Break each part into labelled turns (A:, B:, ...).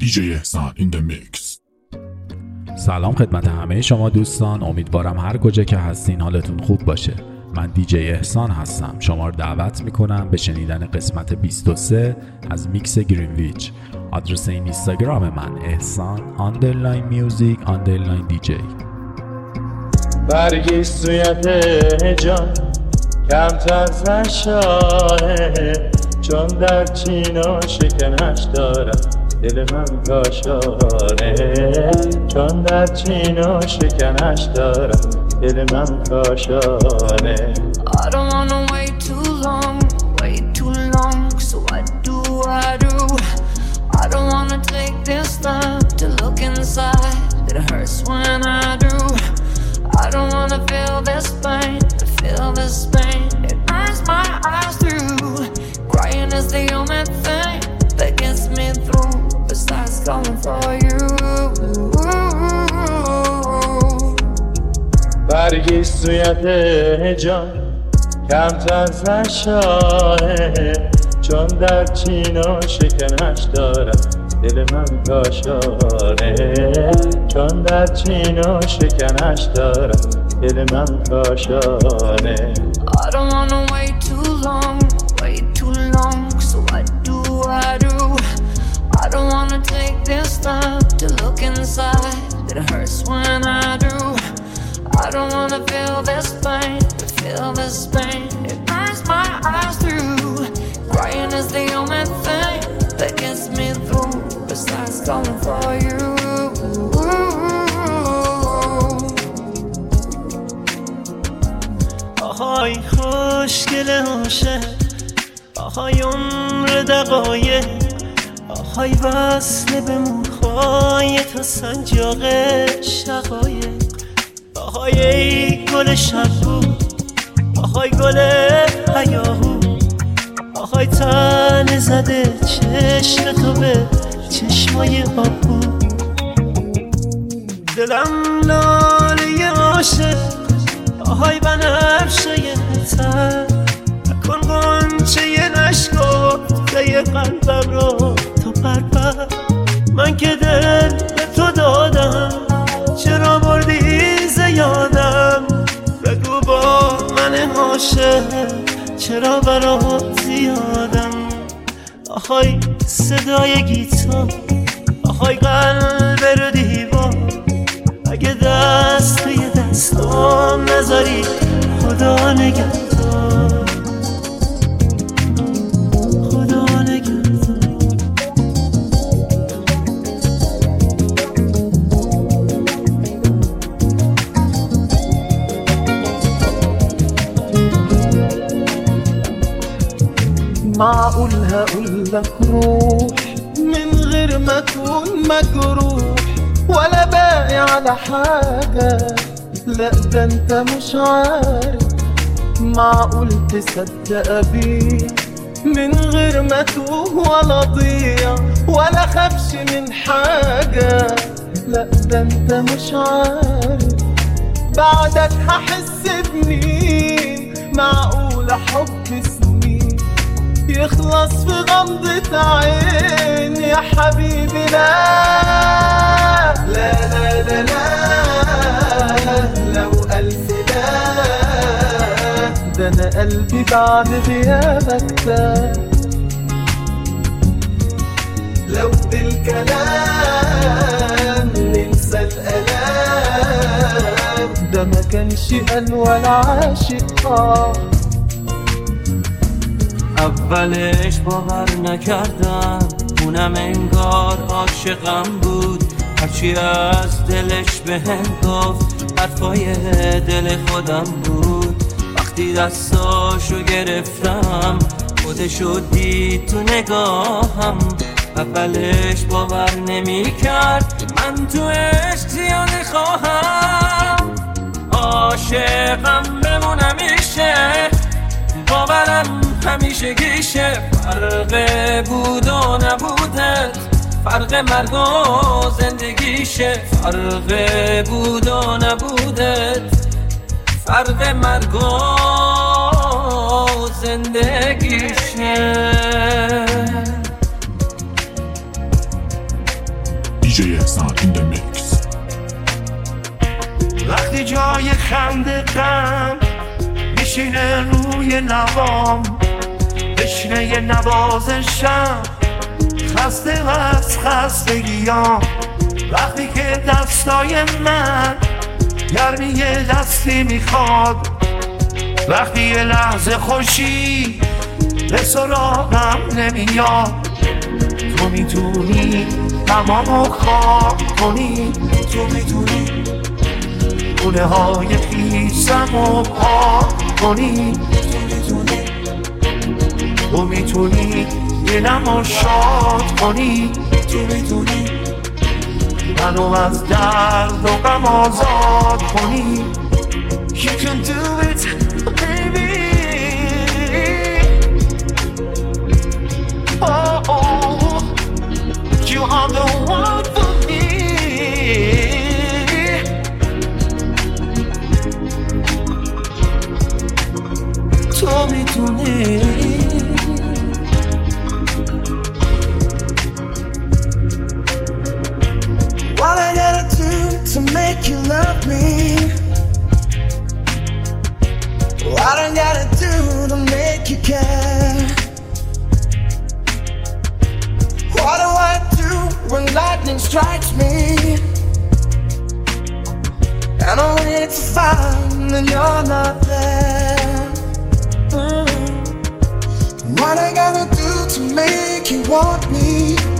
A: DJ احسان in the mix.
B: سلام خدمت همه شما دوستان، امیدوارم هر کجا که هستین حالتون خوب باشه. من دیجی احسان هستم. شما رو دعوت میکنم به شنیدن قسمت 23 از میکس گرینویچ. آدرس این اینستاگرام من احسان _ DJ.
C: برگی سویت جان کمتر نشاره، چون در چینا شکنش دارم دل من کاشاره، چون در چینا شکنش دارم دل من کاشاره.
D: I don't wanna wait too long, so what do? I don't wanna take this time to look inside, it hurts when I do. I don't wanna feel this pain, it burns my eyes through. Crying is the only thing that gets me through, besides calling for you.
C: برگی سویت جان کمتر نشاره، چون در چینا شکنش دارم دل من کاشاره، چون در چینا شکنش دارم دل من کاشاره.
D: I don't wanna wait too long, so what do? I don't wanna take this time to look inside, it hurts when I do. I don't wanna feel this pain, it burns my eyes through. Crying is the only thing that gets me through, besides calling for you.
E: آهای خوشگل عاشق، آهای عمر دقایق، آهای وصل به موهای تا سنجاق شقایق، آهای ای گل شبو، آهای گل هیاهو، آهای تن زده چشم تو به چشمای آبو. دلم لاله عاشق، آهای بنفشه تر، نکن غنچه نشکفته قلبم رو تو پرپر. من که دل به تو دادم، چرا بردی زیادم؟ بگو با من عاشق چرا برات زیادم؟ آهای صدای گیتار، آهای قلب رو دیوار، اگه دست توی دستم نذاری خدا نگهدار، خدا نگهدار.
F: معقول هقول لك روح من غير ما تكون مجروح، ولا باقي على حاجة، لا ده انت مش عارف. معقول تصدق بيه من غير ما توه ولا ضيع، ولا خافش من حاجة، لا ده انت مش عارف. بعدك هحس بمين؟ معقول حب سنين يخلص في غمضة عين يا حبيبي؟ لا لا لا لا لا، لو ألف لا، ده أنا قلبي بعد غيابك تاه. لو بالكلام ننسى الألام، ده ما كانش قال ولا عاشق.
E: اولش باور نکردم، اونم انگار عاشقم بود، هرچی از دلش بهم گفت حرفای دل خودم بود. وقتی دستاشو گرفتم خودشو دید تو نگاهم، اولش باور نمی کرد من تو عشق زیاده خواهم. عاشقم بمونم میشه، باورم همیشه گیشه، فرق بود و نبودت، فرق مرگ و زندگیشه، فرق بود و نبودت، فرق مرگ و زندگیشه.
A: DJ احسان in the mix.
G: وقتی جای خنده غم میشینه روی نوام، بشینه یه نوازشم، خسته از خستگیام. وقتی که دستای من گرمی یه دستی میخواد، وقتی یه لحظه خوشی به سراغم نمیاد، تو میتونی تمامو خاک کنی، تو میتونی خونه های خیسمو پاک کنی، تو میتونی دلمو شاد کنی، تو میتونی منو از درد و غم آزاد کنی. You can do it, baby. Oh, oh, you are the one for me. تو میتونی
F: What I gotta do to make you love me? What I gotta do to make you care? What do I do when lightning strikes me? And I wait to find that you're not there. What I gotta do to make you want me?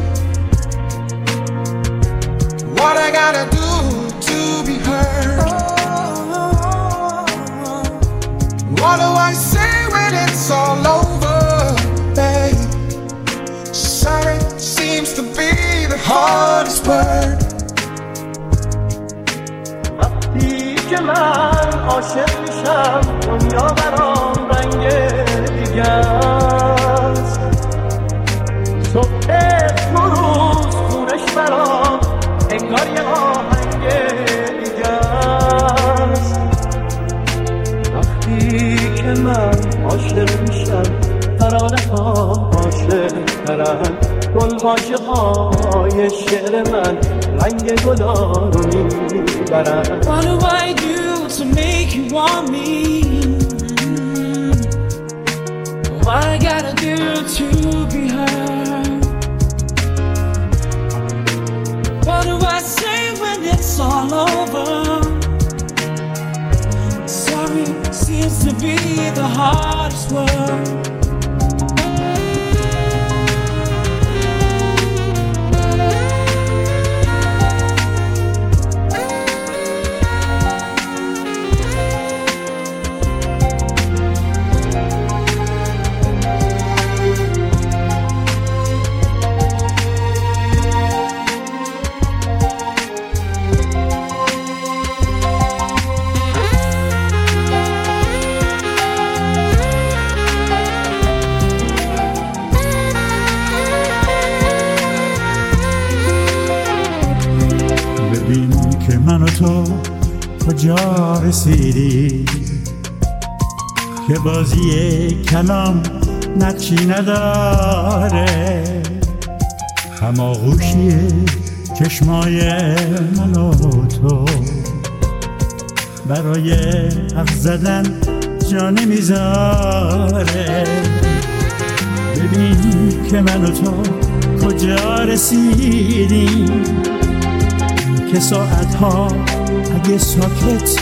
F: What I gotta do to be heard? What do I say when it's all over, babe? Sorry seems to be the hardest word.
C: وقتی که من عاشق میشم دنیا برام رنگ دیگه است، صبح روز خونش برام انگار یه آهنگ دیگه است. وقتی که من عاشق میشم ترانه ها عاشق ترن، گلواژه های شعر من رنگ گلا رو میبرن.
H: What do I do to make you want me? What I gotta do to be heard? What do I say when it's all over? Sorry seems to be the hardest word.
I: من و تو کجا رسیدی که بازی کلام نقشی نداره، هماغوشی چشمای من و تو برای حرف زدن جا نمیذاره. ببین که من و تو کجا رسیدیم که ساعتها اگه ساکت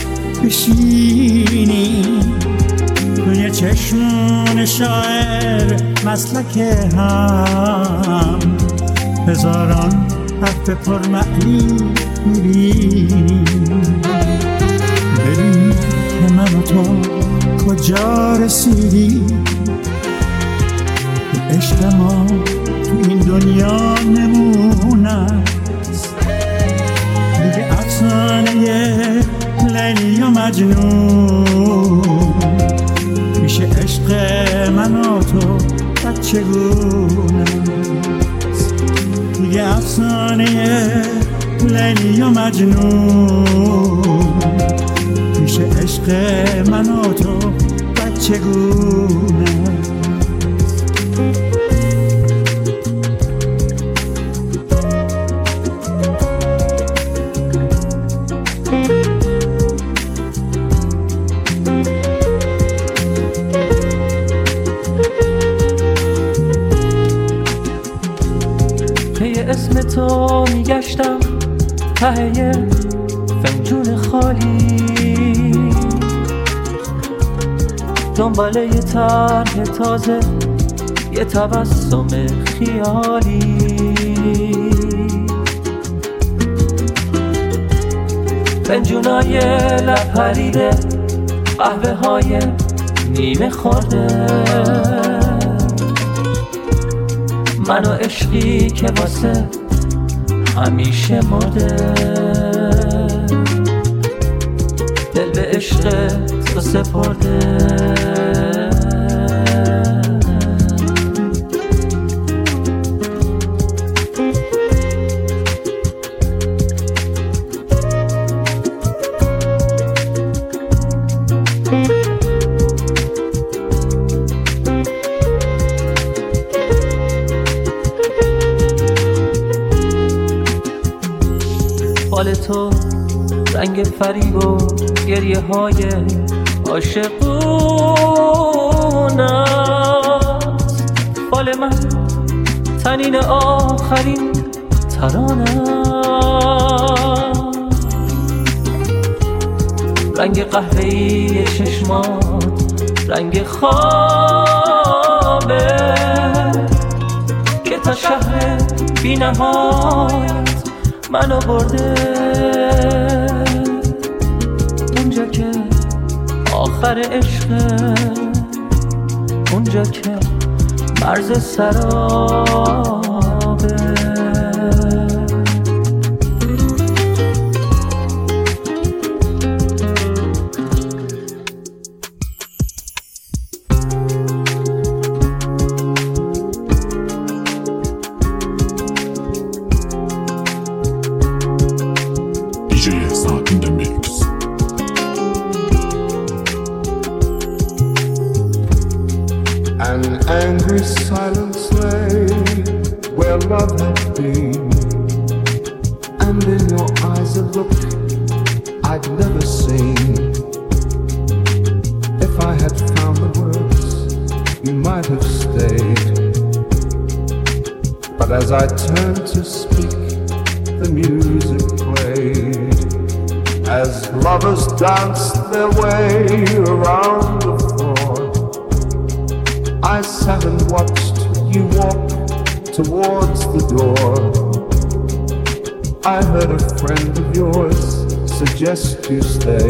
I: بشینیم توی چشمون شاعر مسلک هم هزاران حرف پرمعنی میبینیم. ببین که من و تو کجا رسیدی که عشق ما تو این دنیا نمونه دیگه افسانه لیلی و مجنون میشه عشق من و تو بچگونه دیگه افسانه لیلی و مجنون میشه عشق من و تو بچگونه.
E: اسم تو میگشتم ته فنجون خالی، دنباله یه طرح تازه، یه تبسم خیالی. فنجونای لب پریده، قهوه های نیمه خورده، من و عشقی که واسه همیشه مرده. دل به عشق تو سپرده. فال تو رنگ فریب و گریه های عاشقون است، فال من تنین آخرین ترانه، رنگ قهوه‌ای چشمات رنگ خوابه که تا شهر بی نهایت منو برده. اونجا که آخر عشقه، اونجا که مرز سرابه.
A: DJ Ehsan in the mix.
F: An angry silence lay where love had been, and in your eyes a look I'd never seen. If I had found the words, you might have stayed. But as I turned to speak, the music played. As lovers danced their way around the floor, I sat and watched you walk towards the door. I heard a friend of yours suggest you stay,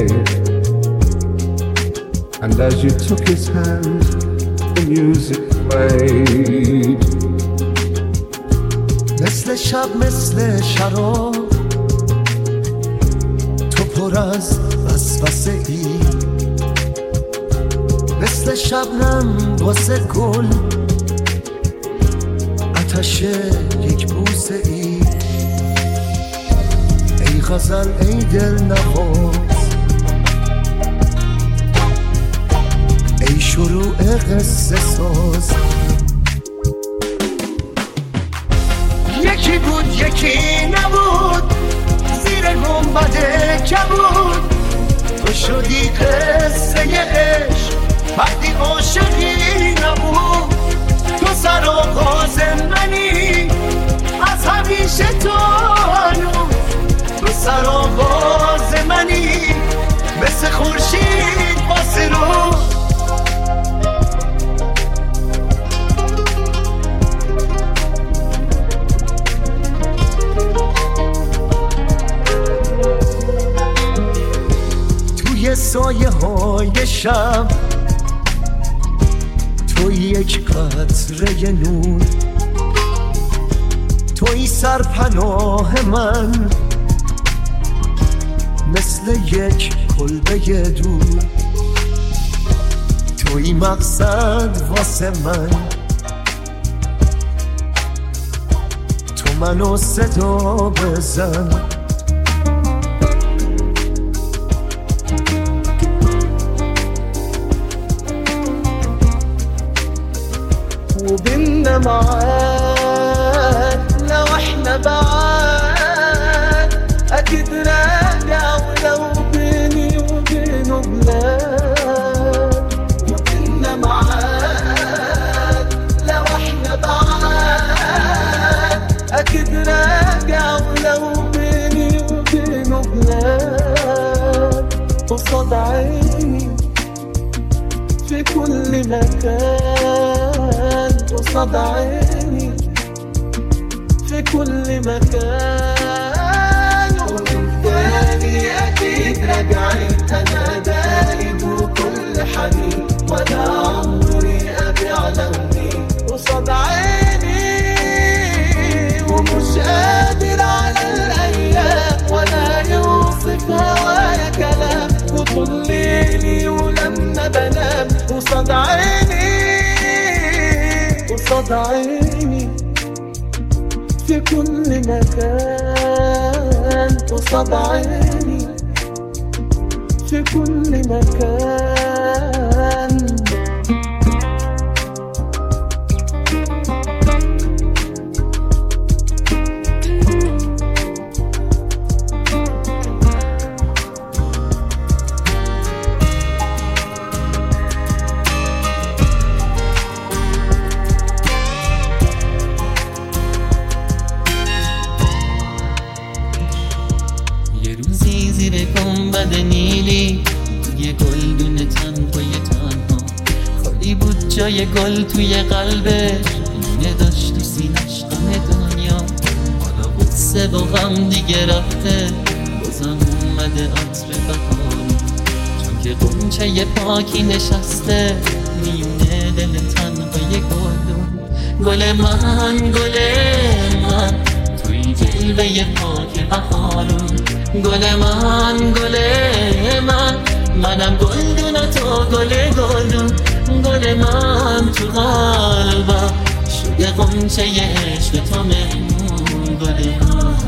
F: and as you took his hand, the music played.
J: مثل شب مثل شراب تو پر از وسوسه ای، مثل شبنم واسه گل آتش یک بوسه ای. ای غزل ای دل نواز، ای شروع قصه ساز. یکی بود یکی نبود، زیر گنبد کبود تو شدی قصه عشق وقتی عاشقی نبود. تو سرآغاز منی از همیشه تو هنوز، تو سرآغاز منی مثل خورشید واسه رو. سایه های شب توی یک قطره نور، توی سرپناه من مثل یک کلبه دور، توی مقصد واسه من، تو منو صدا بزن.
H: وبيننا معاد لو احنا بعاد اكيد راجع، ولو بيني وبينه بلاد. وبيننا معاد لو احنا بعاد اكيد راجع. لو بيني وبينه بلاد قصاد عيني في كل مكان، قصاد عيني في كل مكان. ومن تاني أكيد راجعين، أنا دايب وكل حنين، ولا عمري أبيع لوني قصاد عيني. ومش قادر على الأيام ولا يوصف هوايا كلام، وطول ليلي ولما بنام قصاد عيني، قصاد عيني في كل مكان، قصاد عيني في كل مكان.
E: گنبد نیلی توی گلدون تنهای تنها، خالی بود جای گل توی قلبش، اینه داشت تو سینش غم دنیا. حالا غصه و غم دیگه رفته، بازم اومده عطر بهار، چون که غنچه پاکی نشسته میونه دل تنهای گلدون. گل من گل من توی جلوه پاک بهارون، گل من گل من منم گلدون تو گل گلدون. گل من تو قلبم شده غنچه عشق تو مهمون. گل من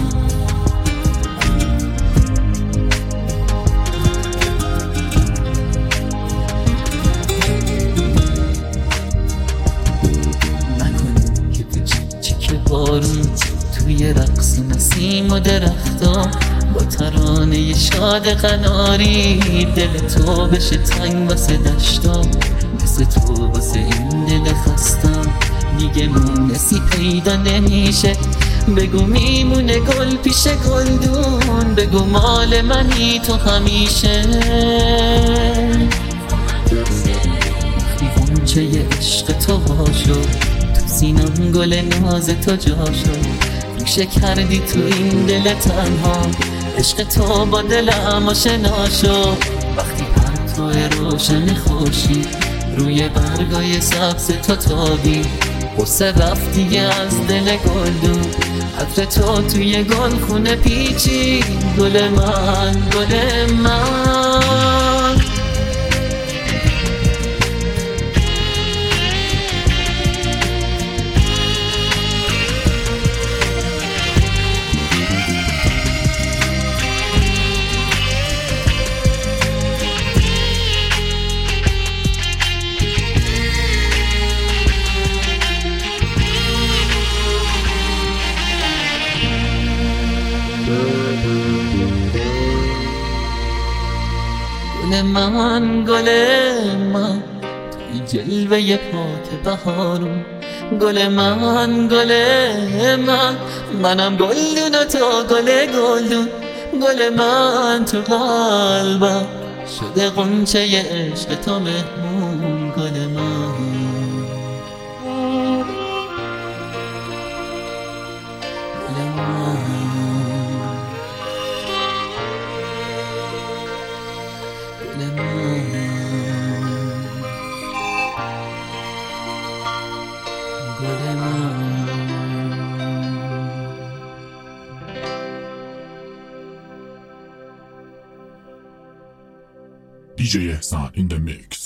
E: نکن که تو چیک بارون توی رقص نسیم و درختا، با ترانه شاد قناری دل تو بشه تنگ واسه دشتا. مثل تو واسه این دل خستم دیگه مونسی پیدا نمیشه. بگو میمونه گل پیش گلدون، بگو مال منی تو همیشه. وقتی غنچه عشق تو وا شد، تو سینم گل ناز تو جا شد. ریشه کردی تو این دل تنها، عشق تو با دلم آشنا شد. وقتی پرتو روشن خوشی روی برگای سبز تو تابی، غصه رفت دیگه از دل گلدون. عطر تو توی گل خونه پیچی. گل من گل من گل من گل من توی جلوه پاک بهارون. گل من گل من منم گلدون و تو گل گلدون. گل من تو قلبم شده غنچه عشق تو مهمون. گل من گل من
A: DJ Ehsan in the mix.